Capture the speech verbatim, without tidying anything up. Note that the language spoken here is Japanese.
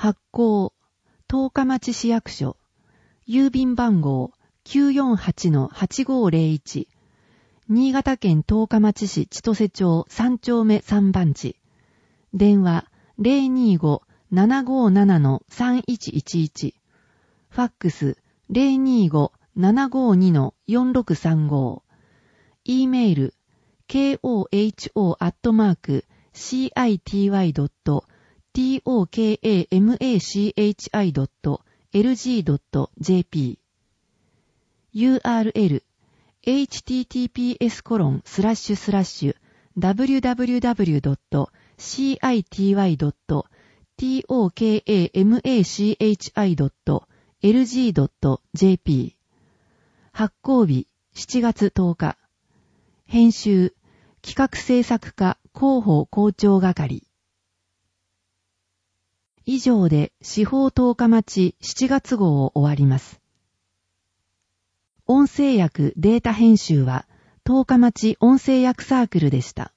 発行、十日町市役所、郵便番号 きゅうよんはちのはちごーぜろいち、新潟県十日町市千歳町さん丁目さん番地、電話 ゼロにーごーななごーななのさんいちいちいち、ファックス ゼロにーごーななごーにのよんろくさんご、E メール ケーオーエイチオー アットマーク シーアイティーワイ ドット トクマチ ドット エルジー ドット ジェーピー ユーアールエル エイチティーティーピーエス コロン スラッシュスラッシュ ダブリューダブリューダブリュー ドット シーアイティーワイ ドット トクマチ ドット エルジー ドット ジェーピー 発行日しちがつとおか、編集企画制作課広報校長係。以上で司法十日町しちがつ号を終わります。音声訳データ編集は十日町音声訳サークルでした。